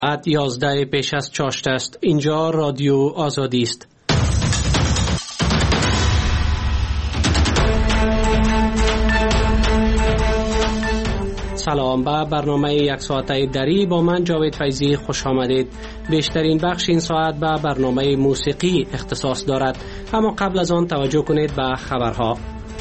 ساعت 11 پیش از چاشت است. اینجا رادیو آزادی است. سلام، به برنامه یک ساعته دری با من جاوید فیضی خوش آمدید. بیشترین بخش این ساعت به برنامه موسیقی اختصاص دارد، اما قبل از آن توجه کنید به خبرها.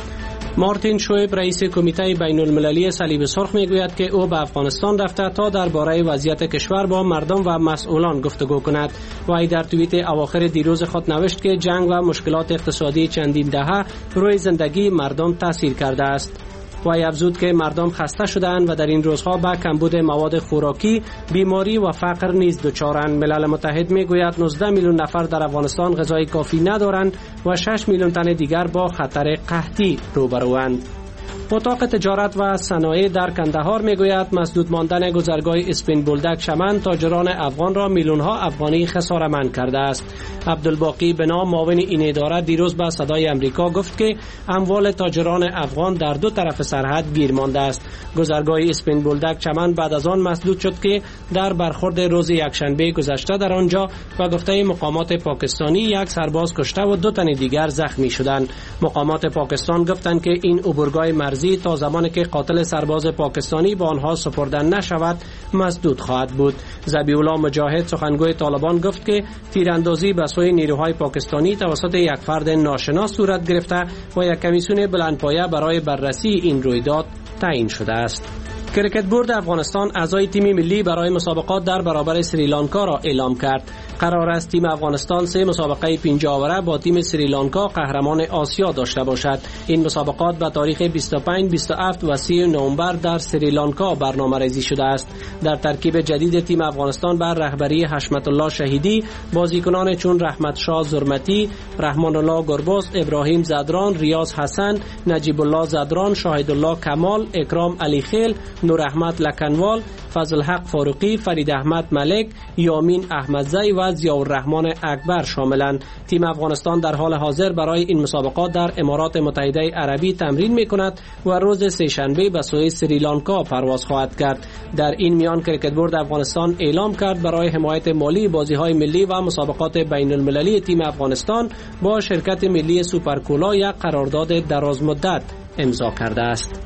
مارتین شویب رئیس کمیته بین المللی صلیب سرخ میگوید که او به افغانستان رفته تا درباره وضعیت کشور با مردم و مسئولان گفتگو کند. وی در توییت اواخر دیروز خود نوشت که جنگ و مشکلات اقتصادی چندین دهه روی زندگی مردم تاثیر کرده است. وی افزود که مردم خسته شدند و در این روزها به کمبود مواد خوراکی، بیماری و فقر نیز دچارند. ملل متحد میگوید 19 میلیون نفر در افغانستان غذای کافی ندارند و 6 میلیون تن دیگر با خطر قحطی روبروند. اتاق تجارت و صنایع در کندهار میگوید مسدود ماندن گذرگاه اسپین بولدک شمن تاجران افغان را میلیون‌ها افغانی خساره‌مند کرده است. عبدالباقی بنا معاون این اداره دیروز به صدای امریکا گفت که اموال تاجران افغان در دو طرف سرحد گیر مانده است. گذرگاه اسپین بولدک چمن بعد از آن مسدود شد که در برخورد روز یکشنبه گذشته در آنجا و گفته مقامات پاکستانی یک سرباز کشته و 2 تن دیگر زخمی شدند. مقامات پاکستان گفتند که این عبورگاه مرزی تا زمانی که قاتل سرباز پاکستانی به آنها سپرده نشود مسدود خواهد بود. ذبیح الله مجاهد سخنگوی طالبان گفت که تیراندازی به سوی نیروهای پاکستانی توسط یک فرد ناشناس صورت گرفته و یک کمیسیون بلندپایه برای بررسی این رویداد تعیین شده است. کرکت بورد افغانستان اعضای تیم ملی برای مسابقات در برابر سریلانکا را اعلام کرد. قرار است تیم افغانستان 3 مسابقه 5 آوره با تیم سریلانکا قهرمان آسیا داشته باشد. این مسابقات به تاریخ 25, 27 و 30 نوامبر در سریلانکا برنامه‌ریزی شده است. در ترکیب جدید تیم افغانستان بر رهبری حشمت الله شهیدی، بازیکنان چون رحمت شاه زرمتی، رحمان الله گربز، ابراهیم زدران، ریاض حسن، نجیب الله زدران، شاهد الله کمال، اکرام علی خیل، نور احمد لکنوال، فضل حق فاروقی، فرید احمد ملک، یامین احمدزی و ضیاءالرحمن اکبر شاملند. تیم افغانستان در حال حاضر برای این مسابقات در امارات متحده عربی تمرین می‌کند و روز سه‌شنبه به سوی سریلانکا پرواز خواهد کرد. در این میان کرکت بورد افغانستان اعلام کرد برای حمایت مالی بازی‌های ملی و مسابقات بین المللی تیم افغانستان با شرکت ملی سوپرکولا یک قرارداد درازمدت امضا کرده است.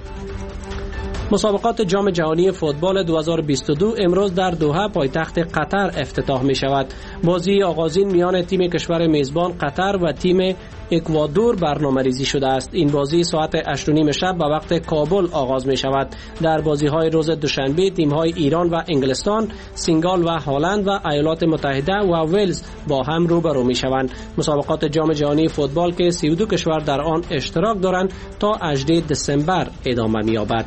مسابقات جام جهانی فوتبال 2022 امروز در دوحه پایتخت قطر افتتاح می شود. بازی آغازین میان تیم کشور میزبان قطر و تیم اکوادور برنامه‌ریزی شده است. این بازی ساعت 8:30 شب به وقت کابل آغاز می شود. در بازی‌های روز دوشنبه تیم‌های ایران و انگلستان، سنگال و هلند و ایالات متحده و ولز با هم روبرو می شوند. مسابقات جام جهانی فوتبال که 32 کشور در آن اشتراک دارند تا 18 دسامبر ادامه می‌یابد.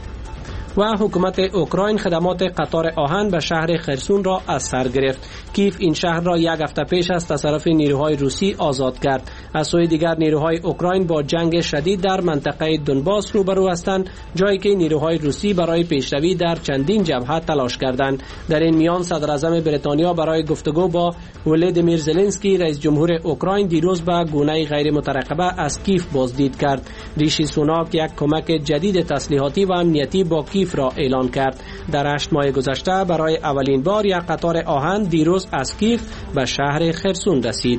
و حکومت اوکراین خدمات قطار آهن به شهر خرسون را از سر گرفت. کیف این شهر را 1 هفته پیش از تصرف نیروهای روسی آزاد کرد. از سوی دیگر نیروهای اوکراین با جنگ شدید در منطقه دونباس روبرو هستند، جایی که نیروهای روسی برای پیشروی در چندین جبهه تلاش کردند. در این میان صدر اعظم بریتانیا برای گفتگو با ولادیمیر زلنسکی رئیس جمهور اوکراین دیروز به گونه غیر مترقبه از کیف بازدید کرد. ریشی سوناک یک کمک جدید تسلیحاتی و امنیتی با کیف را اعلان کرد. در 8 ماه گذشته برای اولین بار یک قطار آهن دیروز از کیف به شهر خرسون رسید.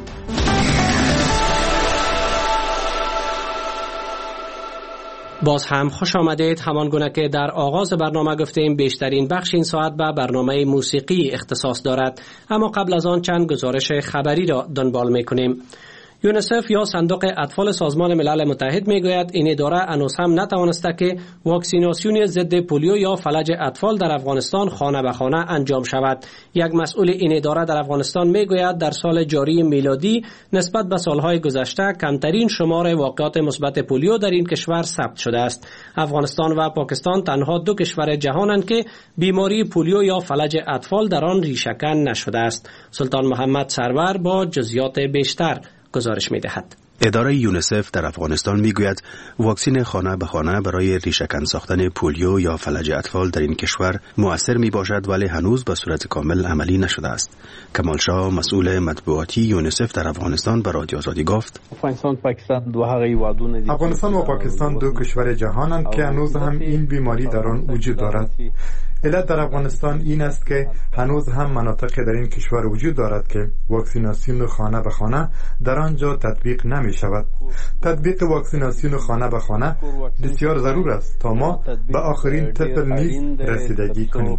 باز هم خوش آمدید. همان گونه که در آغاز برنامه گفتیم بیشترین بخش این ساعت به برنامه موسیقی اختصاص دارد، اما قبل از آن چند گزارش خبری را دنبال می‌کنیم. یونیسف یا صندوق اطفال سازمان ملل متحد میگوید این اداره هنوز هم نتوانسته که واکسیناسیون ضد پولیو یا فلج اطفال در افغانستان خانه به خانه انجام شود. یک مسئول این اداره در افغانستان میگوید در سال جاری میلادی نسبت به سالهای گذشته کمترین شمار واقعات مثبت پولیو در این کشور ثبت شده است. افغانستان و پاکستان تنها 2 کشور جهانند که بیماری پولیو یا فلج اطفال در آن ریشه‌کن نشده است. سلطان محمد سرور با جزئیات بیشتر گزارش می‌دهد. اداره یونیسف در افغانستان میگوید واکسن خانه به خانه برای ریشه‌کن ساختن پولیو یا فلج اطفال در این کشور مؤثر می باشد، ولی هنوز به صورت کامل عملی نشده است. کمال شاه مسئول مطبوعاتی یونیسف در افغانستان به رادیو آزادی گفت افغانستان و پاکستان 2 کشور جهانند که هنوز هم این بیماری در آن وجود دارد. علت در افغانستان این است که هنوز هم مناطق در این کشور وجود دارد که واکسیناسیون خانه به خانه در آنجا تطبیق نمی شود. تطبیق واکسیناسیون خانه به خانه بسیار ضرور است تا ما به آخرین طفل نیز رسیدگی کنیم.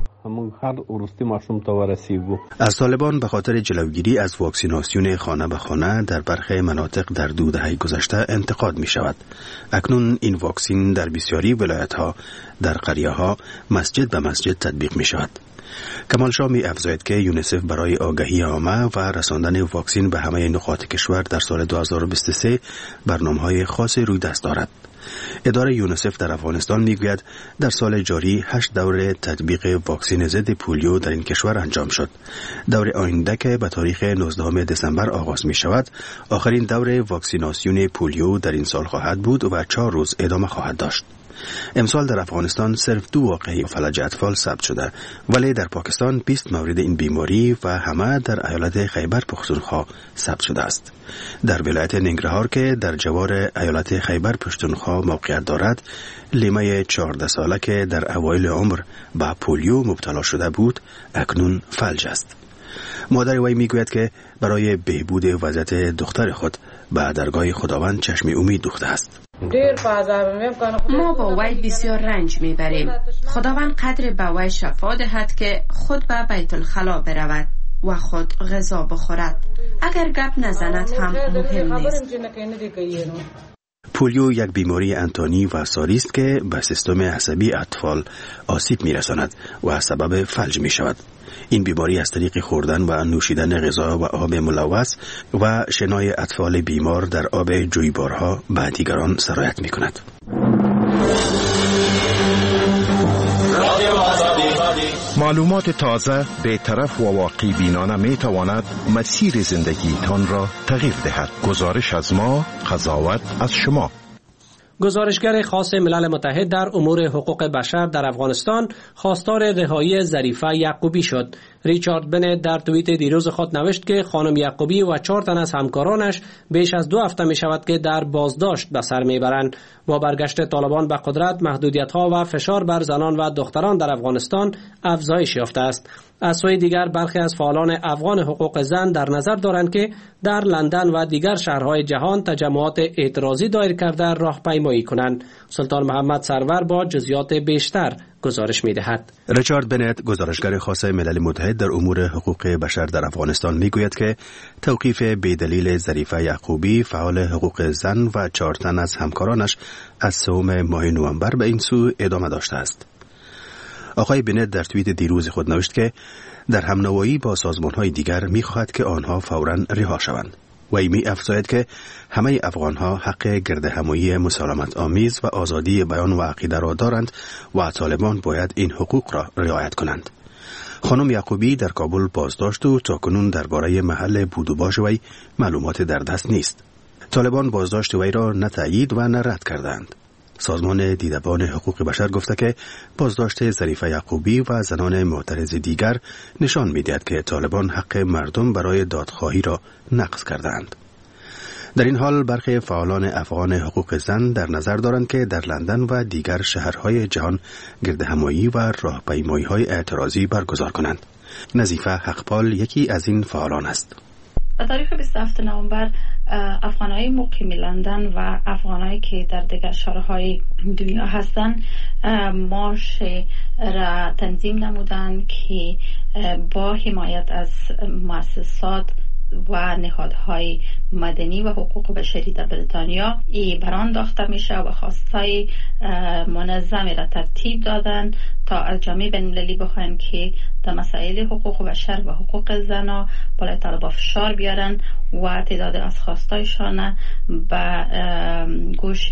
از طالبان به خاطر جلوگیری از واکسیناسیون خانه به خانه در برخی مناطق در 2 دهه گذشته انتقاد می شود. اکنون این واکسین در بسیاری ولایت‌ها در قریه‌ها مسجد به مسجد تطبیق می شود. کمال شاه می افزاید که یونیسف برای آگاهی عامه و رساندن واکسین به همه نقاط کشور در سال 2023 برنامه‌های خاص روی دست دارد. اداره یونیسف در افغانستان میگوید در سال جاری 8 دوره تطبیق واکسن ضد پولیو در این کشور انجام شد. دور آینده که به تاریخ 19 دسامبر آغاز می شود، آخرین دوره واکسیناسیون پولیو در این سال خواهد بود و 4 روز ادامه خواهد داشت. امسال در افغانستان صرف 2 واقعه فلج اطفال ثبت شده، ولی در پاکستان 20 مورد این بیماری و همه در ایالت خیبر پختونخوا ثبت شده است. در ولایت ننگرهار که در جوار ایالت خیبر پختونخوا موقعیت دارد، لیمه 14 ساله که در اوایل عمر به پولیو مبتلا شده بود، اکنون فلج است. مادر وی میگوید که برای بهبود وضعیت دختر خود به درگاه خداوند چشم امید دوخته است. ما با وی بسیار رنج میبریم. خداوند قدر به وی شفا دهد که خود به بیت الخلا برود و خود غذا بخورد. اگر گپ نزند هم مهم نیست. پولیو یک بیماری انتانی و ساری است که به سیستم عصبی اطفال آسیب میرساند و سبب فلج می شود. این بیماری از طریق خوردن و نوشیدن غذا و آب ملوث و شنای اطفال بیمار در آب جویبارها به دیگران سرایت می کند. معلومات تازه، بی‌طرف و واقعی بینانه می تواند مسیر زندگی تان را تغییر دهد. گزارش از ما، قضاوت از شما. گزارشگر خاص ملل متحد در امور حقوق بشر در افغانستان خواستار رهایی ظریفه یعقوبی شد. ریچارد بنت در توییت دیروز خود نوشت که خانم یعقوبی و 4 تن از همکارانش بیش از 2 هفته می شود که در بازداشت به سر می برند. با برگشت طالبان به قدرت، محدودیت‌ها و فشار بر زنان و دختران در افغانستان افزایش یافته است. از سوی دیگر برخی از فعالان افغان حقوق زن در نظر دارند که در لندن و دیگر شهرهای جهان تجمعات اعتراضی دایر کرده راهپیمایی کنند. سلطان محمد سرور با جزئیات بیشتر گزارش می‌دهد. ریچارد بنت، گزارشگر خاص ملل متحد در امور حقوق بشر در افغانستان میگوید که توقیف بی‌دلیل ظریفه یعقوبی، فعال حقوق زن و 4 تن از همکارانش از 3 ماه نوامبر به این سو ادامه داشته است. آقای بنت در توییت دیروز خود نوشت که در همنوایی با سازمان‌های دیگر می‌خواهد که آنها فوراً رها شوند. وی می افزاید که همه افغان‌ها حق گردهمایی مسالمت آمیز و آزادی بیان و عقیده را دارند و طالبان باید این حقوق را رعایت کنند. خانم یعقوبی در کابل بازداشت و تاکنون درباره محل بود و باش وی معلومات در دست نیست. طالبان بازداشت وی را نه تایید و نه رد کردند. سازمان دیدبان حقوق بشر گفته که بازداشت ظریفه یعقوبی و زنان معترض دیگر نشان می‌دهد که طالبان حق مردم برای دادخواهی را نقض کردند. در این حال برخی فعالان افغان حقوق زن در نظر دارند که در لندن و دیگر شهرهای جهان گردهمایی و راهپیمایی‌های اعتراضی برگزار کنند. نظیفه حقپال یکی از این فعالان است. در تاریخ 27 نوامبر افغانهای مقیم لندن و افغانهایی که در دیگر شهرهای دنیا هستند مارش را تنظیم نمودند که با حمایت از مؤسسات و نهادهای مدنی و حقوق بشری در بریتانیا بران داخته میشه و خواستای منظمی را ترتیب دادن تا از جامعه بین‌المللی بخواهند که در مسائل حقوق بشر و حقوق زنا بالای طالبان فشار بیارن و تعداد از خواستایشان به گوش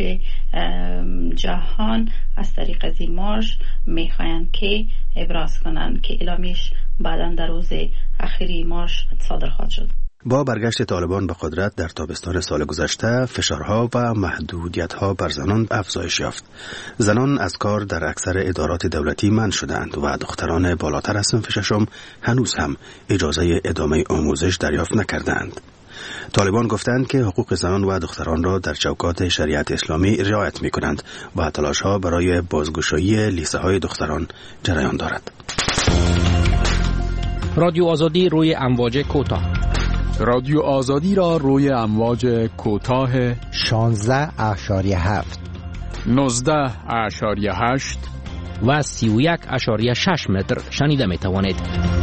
جهان از طریق از این مارش میخواهند که ابراز کنند که اعلامیش بعداً در روز اخیری مارش صادر خواهد شد. با برگشت طالبان به قدرت در تابستان سال گذشته، فشارها و محدودیت‌ها بر زنان افزایش یافت. زنان از کار در اکثر ادارات دولتی منع شدند و دختران بالاتر از صنف 6 هنوز هم اجازه ادامه آموزش دریافت نکردند. طالبان گفتند که حقوق زنان و دختران را در چوکات شریعت اسلامی رعایت می‌کنند و تلاش‌ها برای بازگشایی لیسه‌های دختران جریان دارد. رادیو آزادی روی امواج کوتاه. رادیو آزادی را روی امواج کوتاه 16.7 19.8 و 31.6 متر شنیده می توانید.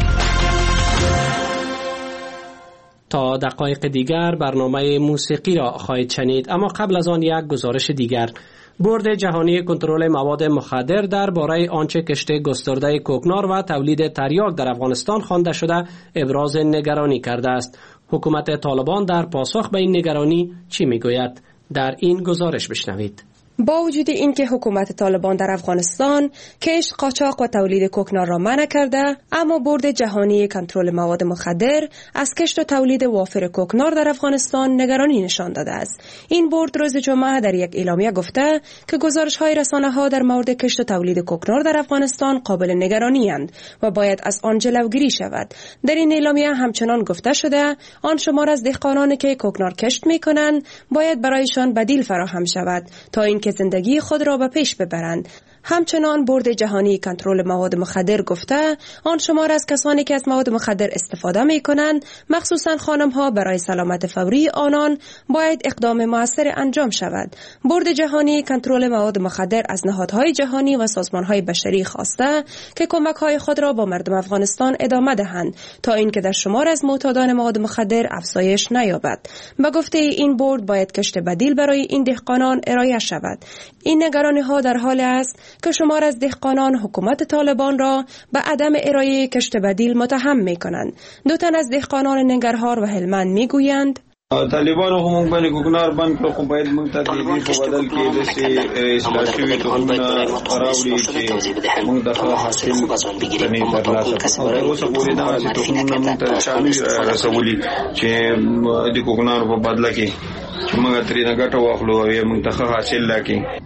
تا دقایق دیگر برنامه موسیقی را خواهید شنید، اما قبل از آن یک گزارش دیگر. بورد جهانی کنترل مواد مخدر درباره آنچه کشت گسترده کوکنار و تولید تریاک در افغانستان خوانده شده ابراز نگرانی کرده است. حکومت طالبان در پاسخ به این نگرانی چی میگوید؟ در این گزارش بشنوید. با وجود اینکه حکومت طالبان در افغانستان کشت، قاچاق و تولید کوکنار را منع کرده، اما بورد جهانی کنترل مواد مخدر از کشت و تولید وافر کوکنار در افغانستان نگرانی نشان داده است. این بورد روز جمعه در یک اعلامیه گفته که گزارش‌های رسانه‌ها در مورد کشت و تولید کوکنار در افغانستان قابل نگرانی اند و باید از آن جلوگیری شود. در این اعلامیه همچنان گفته شده آن شمار از دهقانانی که کوکنار کشت می‌کنند باید برایشان بدیل فراهم شود تا اینکه زندگی خود را به پیش ببرند. همچنان بورد جهانی کنترل مواد مخدر گفته آن شمار از کسانی که از مواد مخدر استفاده می کنند، مخصوصا خانم ها، برای سلامت فوری آنان باید اقدام مؤثر انجام شود. بورد جهانی کنترل مواد مخدر از نهادهای جهانی و سازمان های بشری خواسته که کمک های خود را با مردم افغانستان ادامه دهند تا اینکه در شمار از معتادان مواد مخدر افزایش نیابد. به گفته این بورد باید کشت بدیل برای این دهقانان ارائه شود. این نگرانی ها در حال است که شمار از دهقانان حکومت طالبان را به عدم ارائه کشت بدیل متهم می کنند. دو تن از دهقانان ننگرهار و هلمند می گویند طالبان هم باندې کوکنار بند کړو، خو باید موږ ته دې په بدل کې د اصلاح شوي تخمونه راوړي چې موږ د حاصل نه ترلاسه کړو. اوس پورې دا تخمونه موږ ته چالو رسولي چې د کوکنار په بدله کې چې موږ ترې ګټه واخلو او موږ ته حاصل لاکړي.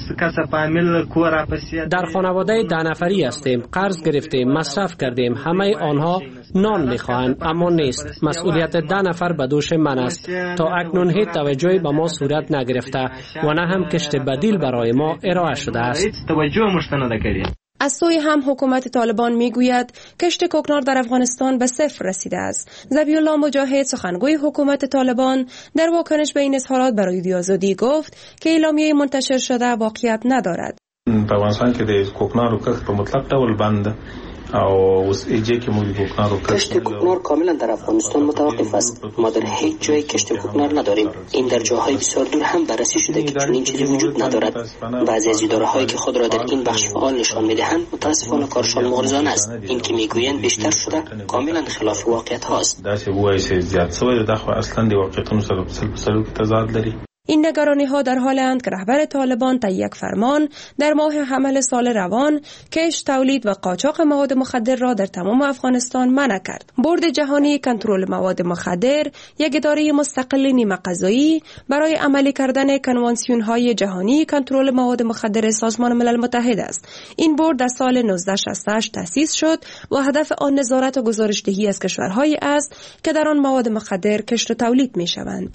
در خانواده 10 نفری هستیم، قرض گرفتیم، مصرف کردیم، همه آنها نان میخواهند اما نیست. مسئولیت 10 نفر به دوش من است. تا اکنون هیچ توجهی به ما صورت نگرفته و نه هم کشت بدیل برای ما ارائه شده است. از سوی هم حکومت طالبان میگوید کشت کوکنار در افغانستان به صفر رسیده است. ذبیحالله مجاهد سخنگوی حکومت طالبان در واکنش به این اظهارات برای رادیو آزادی گفت که اعلامیه منتشر شده واقعیت ندارد. په افغانستان کې د کوکنارو کښت په مطلق ډول بند او اوس ایجه کې موږ کوکنارو کشت کوکنار کاملا در افغانستان متوقف است. ما در هیچ جای کشت کوکنار نداریم. این در جاهای بسیار دور هم بررسی شده که چنین چیزی وجود ندارد. بعضی از اداره‌هایی که خود را در این بخش فعال نشان می‌دهند متاسفانه کارشان مغرضانه است. این که میگویند بیشتر شده کاملا خلاف واقعیت هاست. دا چې وایي چې زیات شوی دا خو اصلا د واقعیتونو سره په سلو کې تضاد لري. این نگرانی ها در حال اند که رهبر طالبان طی یک فرمان در ماه حمل سال روان کشت، تولید و قاچاق مواد مخدر را در تمام افغانستان منع کرد. بورد جهانی کنترل مواد مخدر یک اداره مستقل نیمه قضایی برای عملی کردن کنوانسیون های جهانی کنترل مواد مخدر سازمان ملل متحد است. این بورد در سال 1968 تأسیس شد و هدف آن نظارت و گزارشدهی از کشورهایی است که در آن مواد مخدر کشت و تولید می شوند.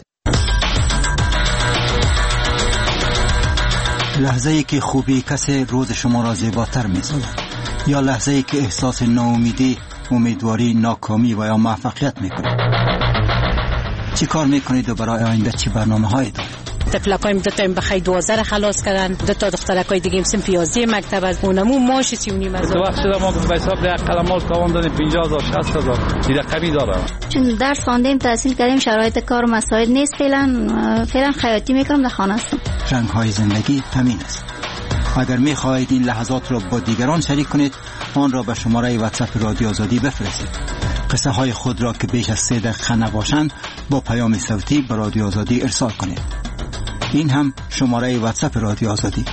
لحظه‌ای که خوبی کسی روز شما را زیباتر می‌سازد یا لحظه‌ای که احساس ناامیدی، امیدواری، ناکامی و یا موفقیت می‌کند. چی کار می‌کنید و برای آینده چی برنامه‌هایی دارید؟ تفلکایم دو تا بخای 12 خلاص کردن، دو تا دخترکای دیگه هم سن 15 مکتب از اونمو ماش 39 هزار. تو وقت شده ما به حساب یک قلماش تاوان دادیم 50000 60000 دیگه کمی داره. چون درس خواندیم، تحصیل کردیم، شرایط کار مساعد نیست. فعلا خیاطی میکنم، در خانه هستم. رنگ‌های زندگی همین است. اگر می‌خواهید این لحظات را با دیگران شریک کنید، آن را به شماره واتساپ رادیو آزادی بفرستید. قصه های خود را که بیش از 3 دقیقه نباشند با پیام صوتی به رادیو آزادی ارسال کنید. این هم شماره واتساپ رادیو آزادی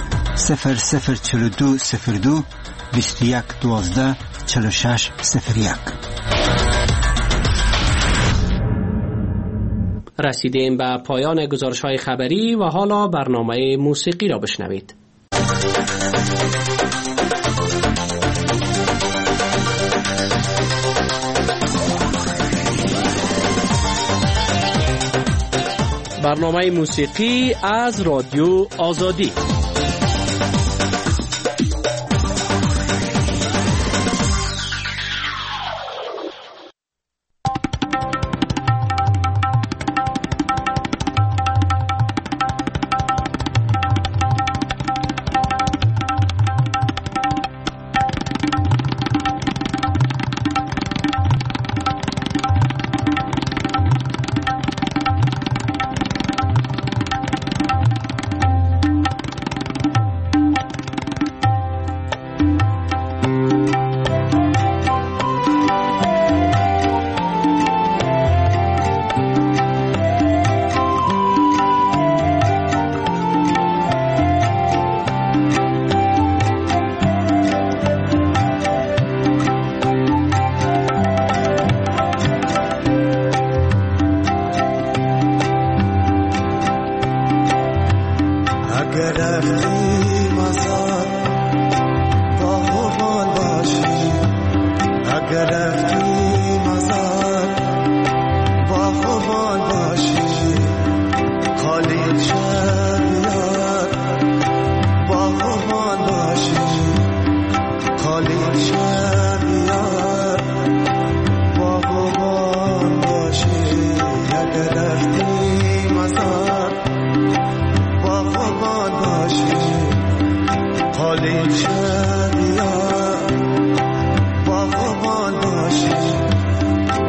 004202 2112 4601. رسیدیم به پایان گزارش‌های خبری و حالا برنامه موسیقی را بشنوید. برنامه موسیقی از رادیو آزادی.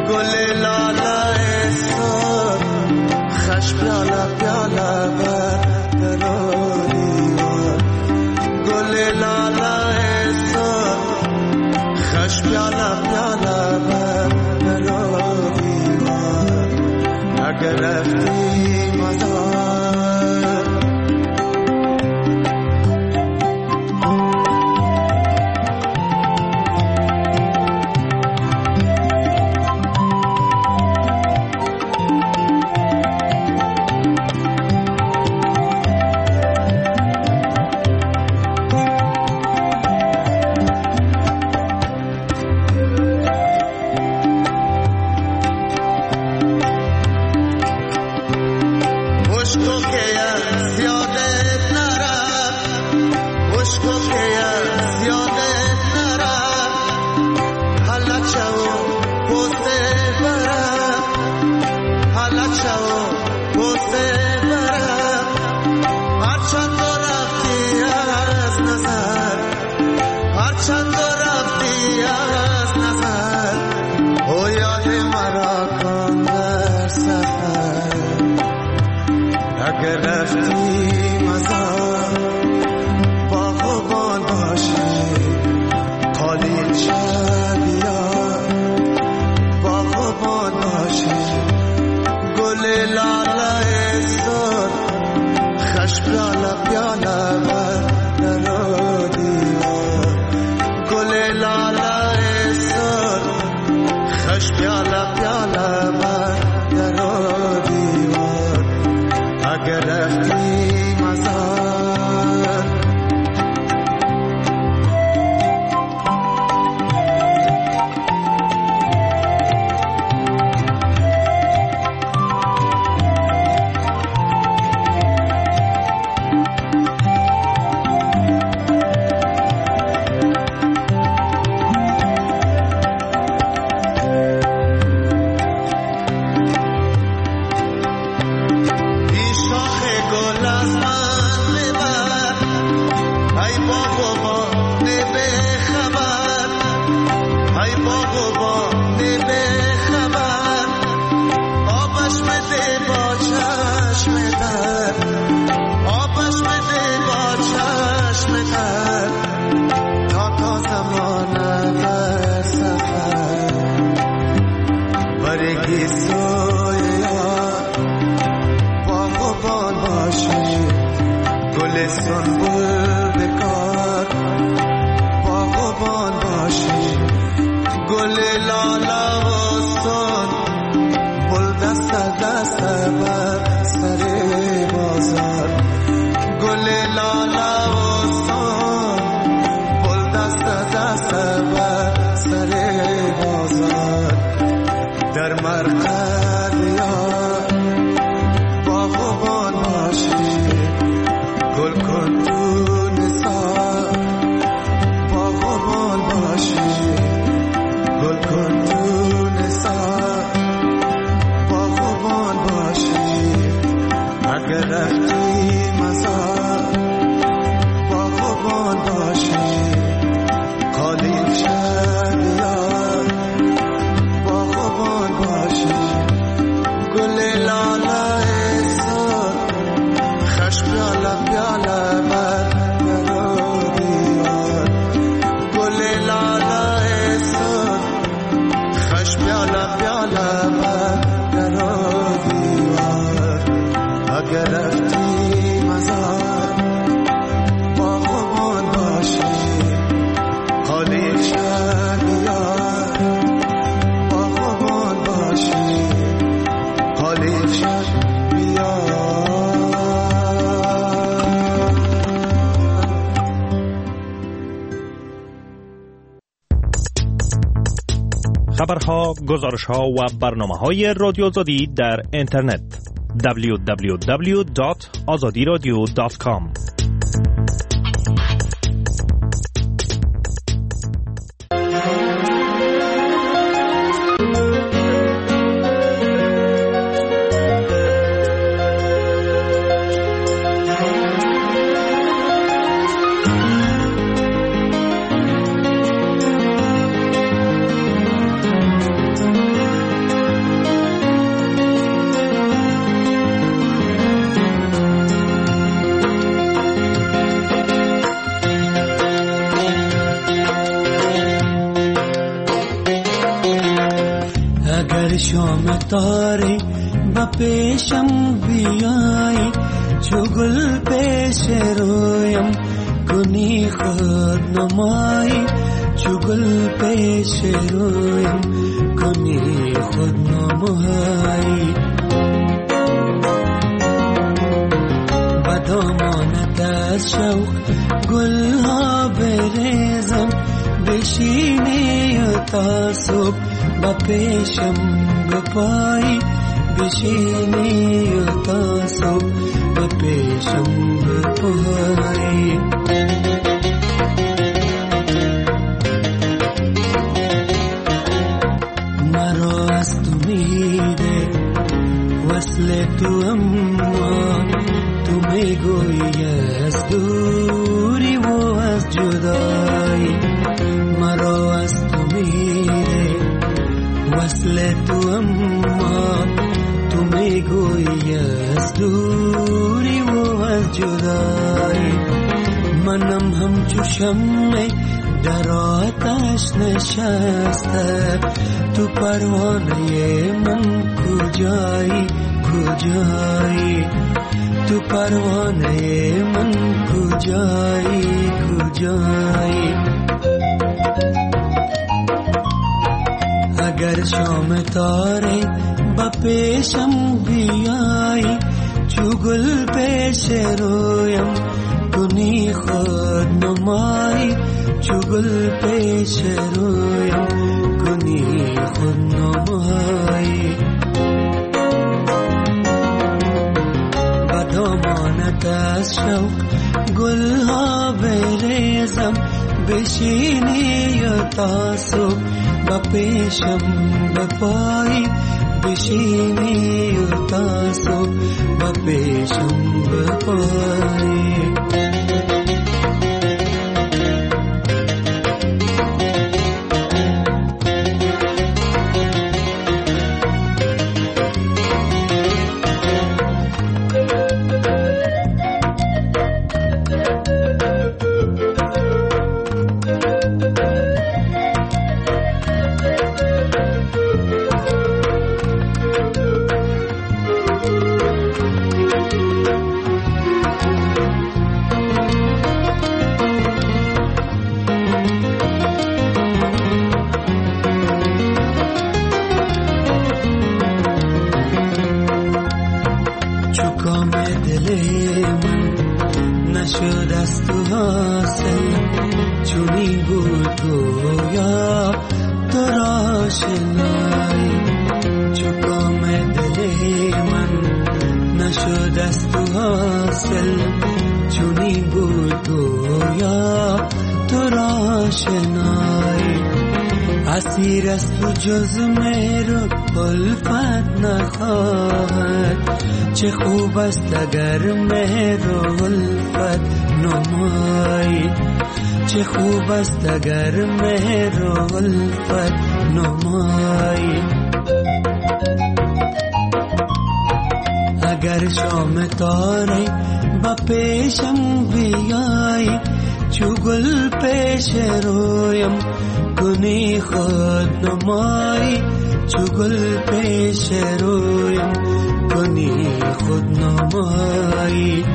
گل لاله سر خش پیاله پیاله بر درو دیوار گل لاله سر خش پیاله پیاله بر درو دیوار اگر رفتی مزار خبرها، گزارش‌ها و برنامه‌های رادیو آزادی در اینترنت www.azadiradio.com اگر شام تاری با پیشم بیایی چو گل پیش رویم کنی خود نمایی چو گل پیش رویم کنی خود نمایی با دامانت از شوق گل ها بریزم بشینی تا صبح با پیشم بپایی بشینی تا صبح با پیشم بپایی مرا از تو میده وصل تو اما تو میگویی از دوری و از جدایی مرا از تو میده وصل تو اما تو میگویی از دوری و از جدایی منم همچو شمع در آتش نشسته تو پروانه من کجایی کجایی تو پروانه من کجایی کجایی اگر شام تاره با پیشم بیایی چو گل پیش رویم کنی خود نمایی چو گل پیش رویم کنی خود نمایی با دامانت از شوق گل ها بریزم بشینی تا صبح با پیشم بپایی بشینی تا صبح با پیشم بپایی اسیر است تو جز میرو الفت نخواهد چه خوب است اگر میرو الفت نمایی چه خوب است اگر میرو الفت نمایی اگر شام تاره با پیشم بیایی چو گل پیش رویم کنی خود نمایی چو گل پیش رویم کنی خود نمایی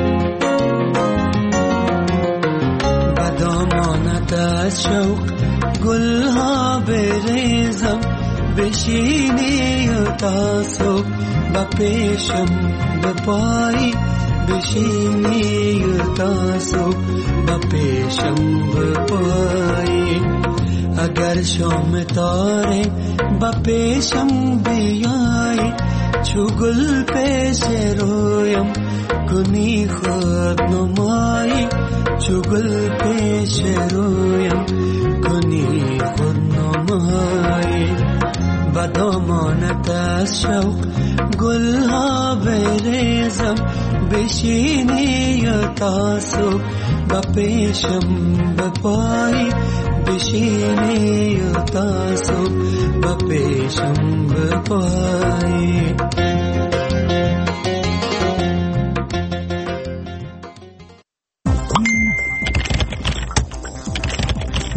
با دامانت از شوق گل ها بریزم بشینی تا صبح با پیشم بپایی بشینی تا صبح با پیشم بپایی اگر شام تاره با پیشم بیایی چو گل پیش رویم کنی خود نمایی چو گل پیش رویم کنی خود نمایی با دامانت از شوق گل ها بریزم بشینی تا صبح با پیشم بپایی بشینی تا صبح با پیشم بپایی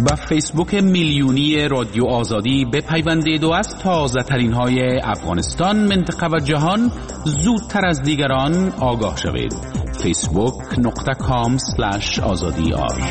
به فیسبوک میلیونی رادیو آزادی بپیوندید و از تازه ترین های افغانستان، منطقه و جهان زودتر از دیگران آگاه شوید. facebook.com/azadi.ar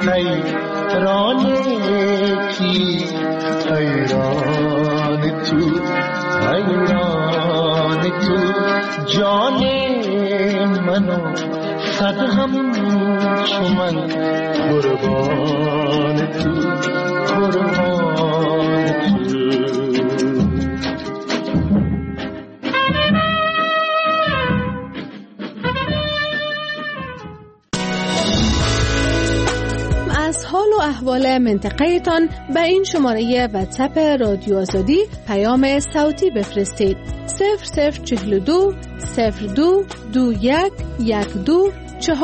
حیران کی حیران تو جان منو صد هم چو من قربان تو از حال و احوال منطقه تان به این شماره واتساپ رادیو آزادی پیام صوتی بفرستید. 0042 02 21 12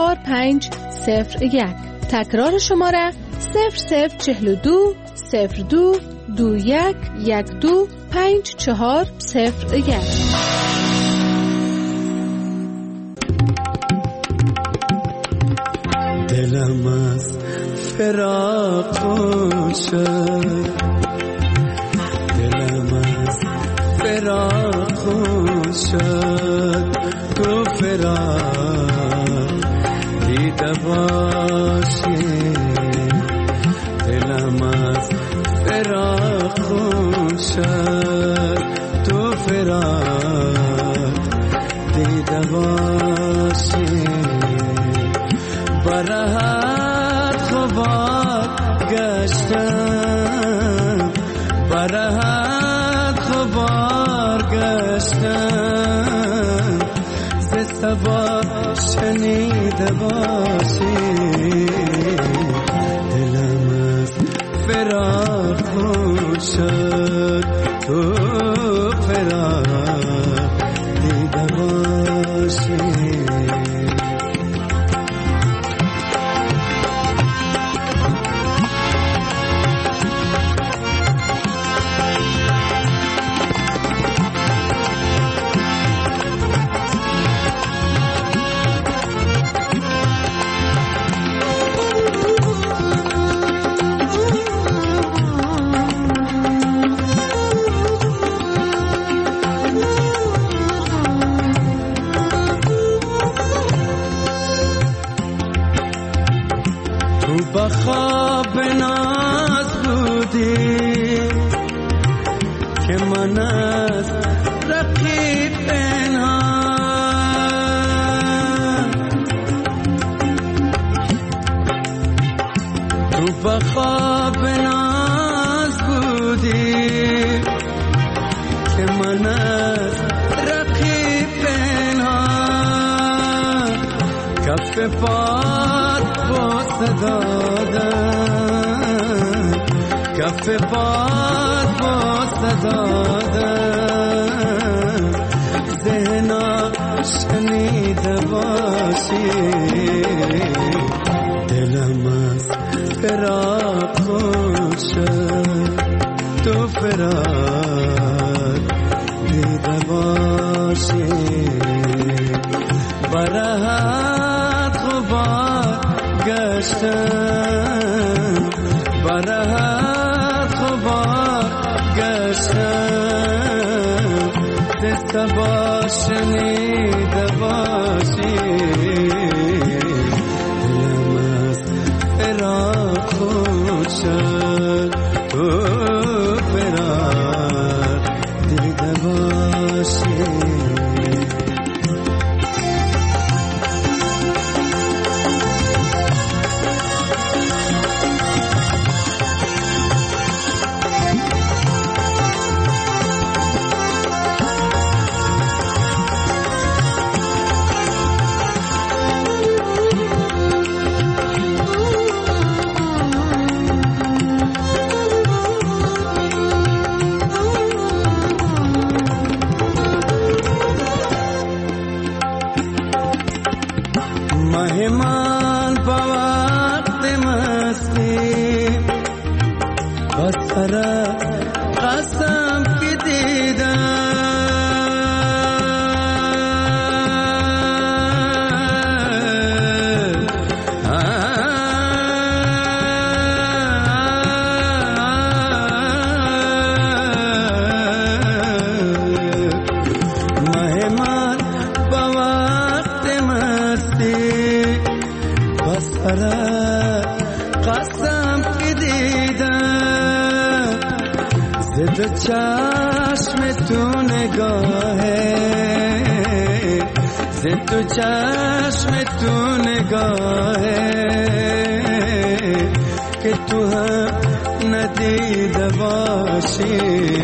4501. تکرار شماره 0042 02 21 12 5401. دلم از فراق شد، دلم از فراق شد، تو فراق دیده باشی. دلم از فراق شد، تو فراق دیده باشی. برهت خوبات گشتم، برهت خوبار گشتم، ز صبا شنیده باشی. دلم از فراق شد، تو فراق دیده باشی. خواب ناز بودی که من از رقیب پنهان، تو با خواب ناز بودی که من از رقیب پنهان. کف پات بوسه دادم، کف پات بوسه دادم، ذهنا شنیده باشی. دلم از فراق شد، تو فراق دیده باشی. برهت خوبات گشتم، برهت خوبات گشتم، ز صبا شنیده باشی. دلم از فراق شد، تو فراق دیده باشی. مهمان با وقت مستی بس قسم که دیدم، مهمان با وقت مستی دو چشم تو نگاهه تو چشم تو نگاهه که تو هم ندیده باشی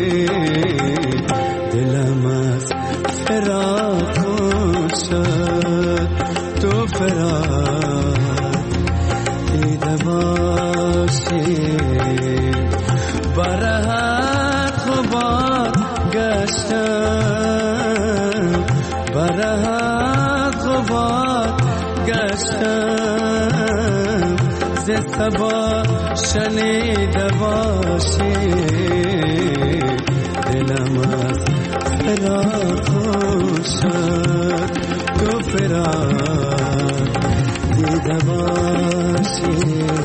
دلم از فراق شد تو فراق دیده باشی برهت غبار گشتم برهت غبار گشتم ز صبا شنیده باشی دلم از فراق شد تو فراق دیده باشی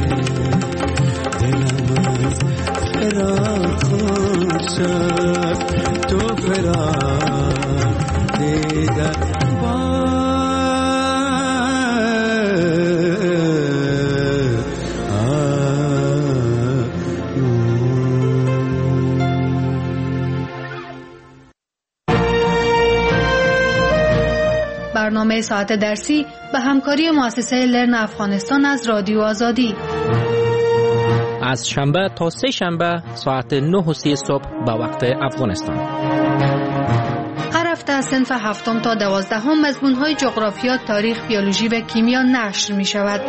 دلم از فراق شد تو فراق دیده برنامه ساعت درسی به همکاری مؤسسه لرن افغانستان از رادیو آزادی از شنبه تا سه شنبه ساعت 9:30 صبح به وقت افغانستان. هر هفته از صنف 7 تا 12 مضمون‌های جغرافیا، تاریخ، بیولوژی و کیمیا نشر می‌شود.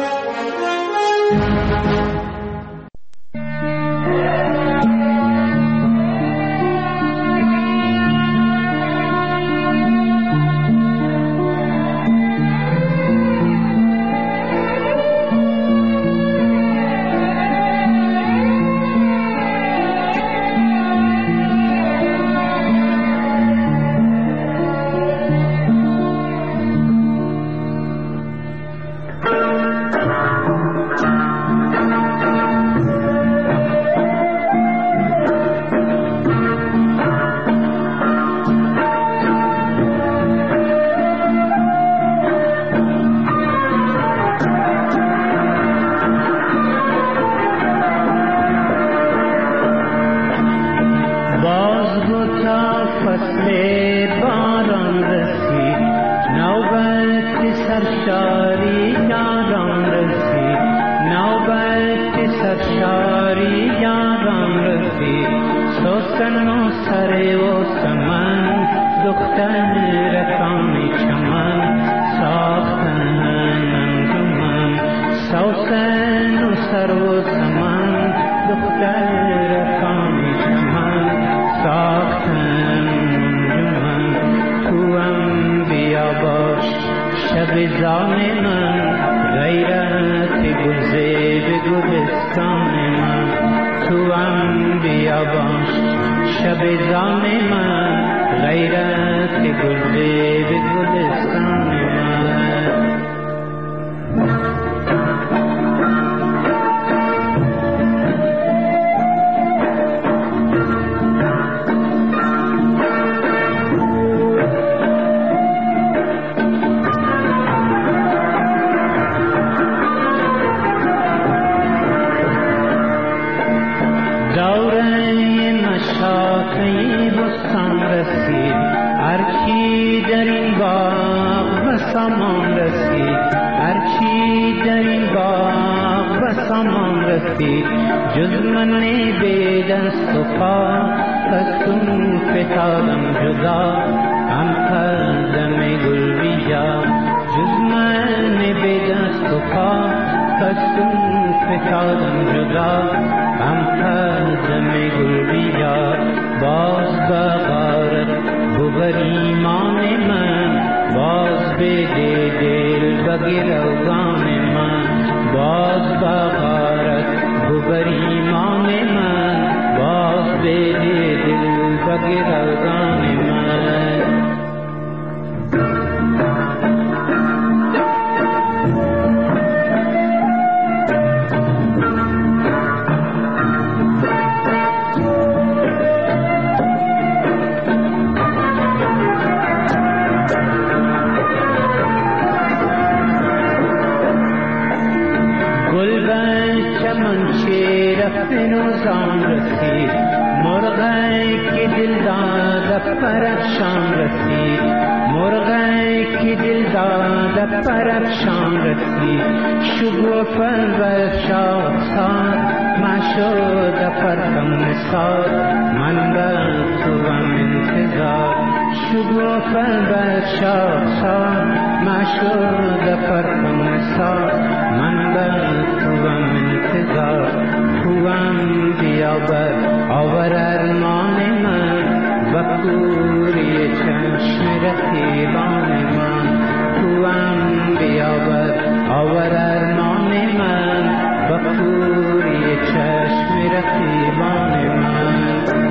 مرغی که دل داده پرافشان رسید مرغی که دل داده پرافشان رسید شگوفه بر شاخسار مشود پرتم ساد من به توام انتظار شگوفه بر شاخسار مشود پرتم ساد من به توام انتظار توام بیابر آور ارمان من و کوری چشم رقیبان من توام بیابر آور ارمان من و کوری چشم رقیبان من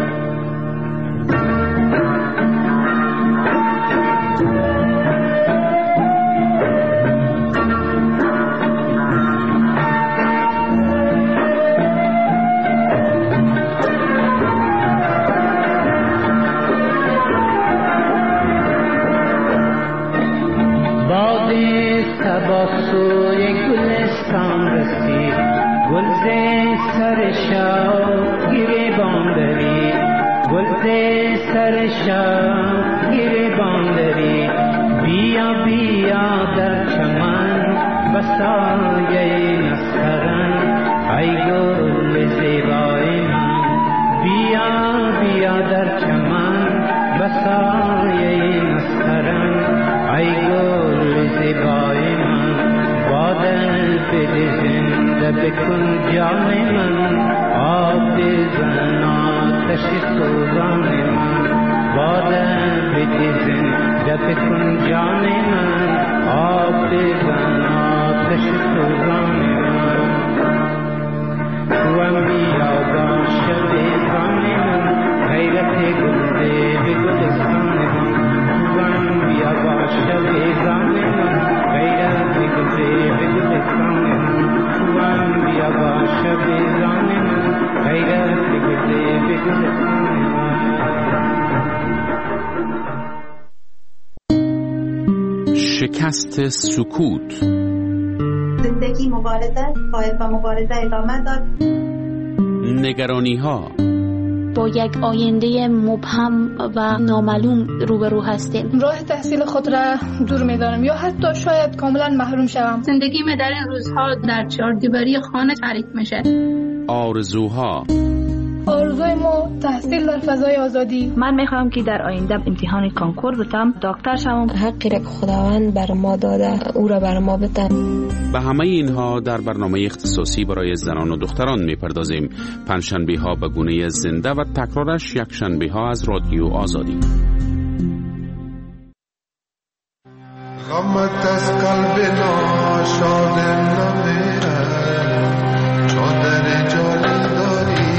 سوی گلستان رسید گلز سر شاه گریبان داری گلز سر شاه گریبان داری بیا بیا در چمن بسایه نسترن ای گل زیبای من بیا بیا در چمن بسایه نسترن ای گل زیبای من دل زنده بکن جان من آب بزن آتش سوزان من بادل زنده بکن جان من آب بزن آتش سوزان من توام بیابان شب غم من غیرت گلده به گلستان من توام بیابان شب غم من غیرت گلده به گلستان من توام بیابان شب غم من غیرت گلده به گلستان من شکست سکوت زندگی مبارزه باید با مبارزه ادامه داد نگرانی ها با یک آینده مبهم و نامعلوم روبرو هستیم راه تحصیل خود را دور می‌دانم یا حتی شاید کاملا محروم شوم زندگی من در این روزها در چهاردیواری خانه تعریف میشه آرزوها آرزوی ما تحصیل در فضای آزادی من میخوام که در آینده امتحان کانکور بتم دکتر شوم حقی را که خداوند بر ما داده او را بر ما بده به همه اینها در برنامه اختصاصی برای زنان و دختران میپردازیم پنجشنبه ها به گونه زنده و تکرارش یک شنبه ها از رادیو آزادی غمت از قلب ناشاد نمیره چادر جالی داری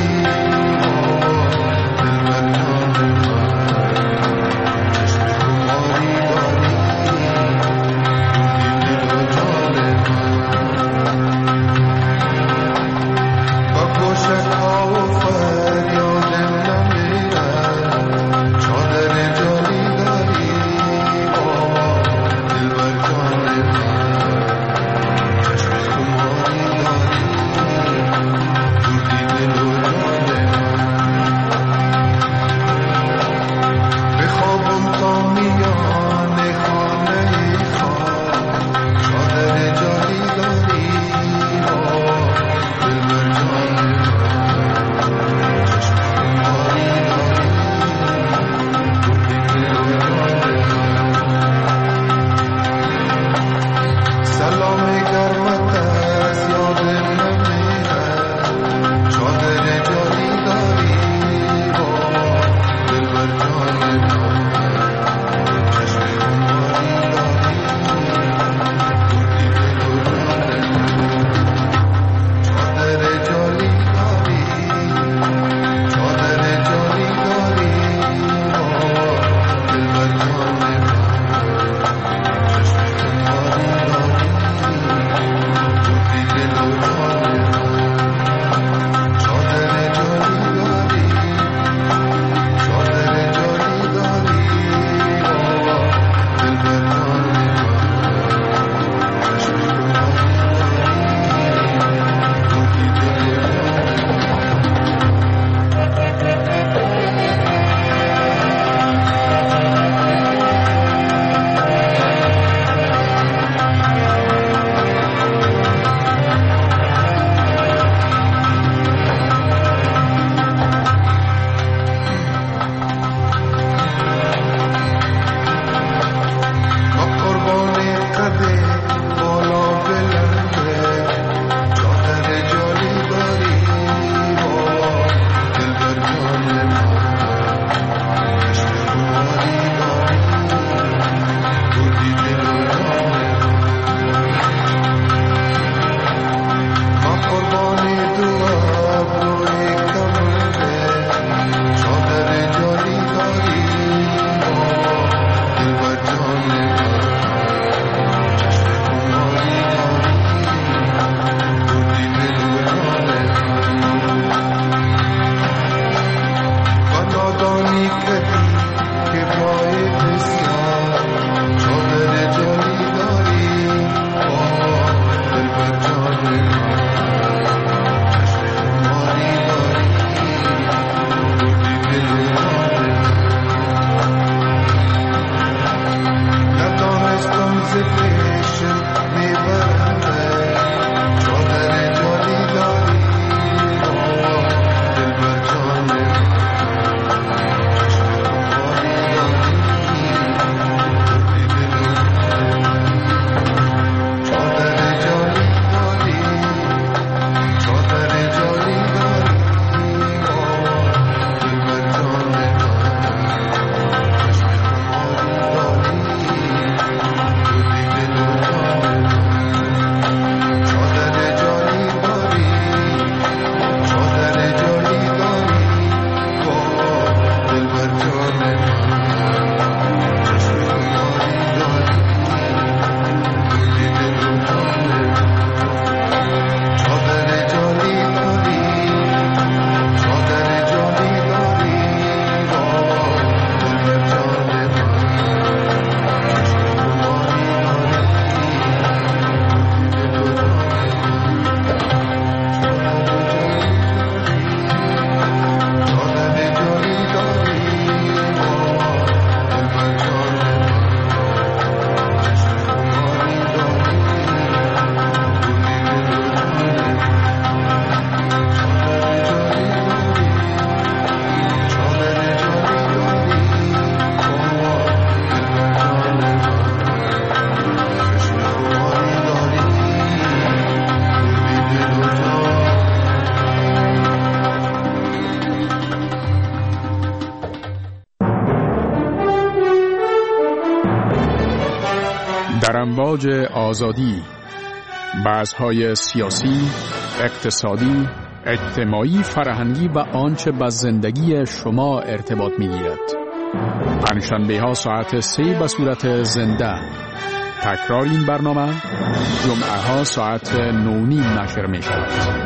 امواج آزادی، بحث‌های سیاسی، اقتصادی، اجتماعی، فرهنگی و آنچه به زندگی شما ارتباط می‌گیرد. پنجشنبه‌ها ساعت 3 به صورت زنده. تکرار این برنامه جمعه‌ها ساعت 9:30 نشر می‌شود.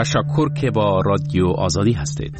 تشکر که با رادیو آزادی هستید.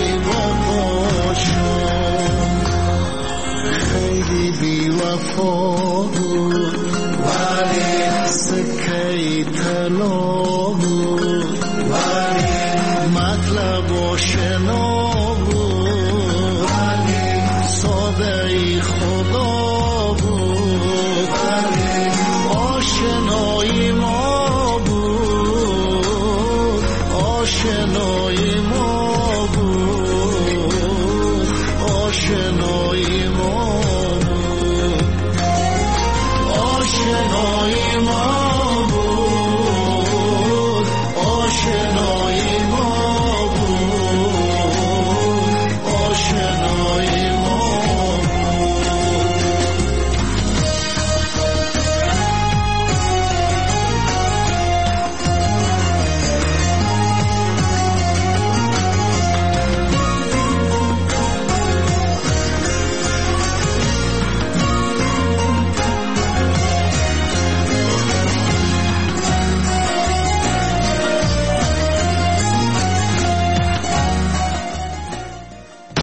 خیلی بی‌وفا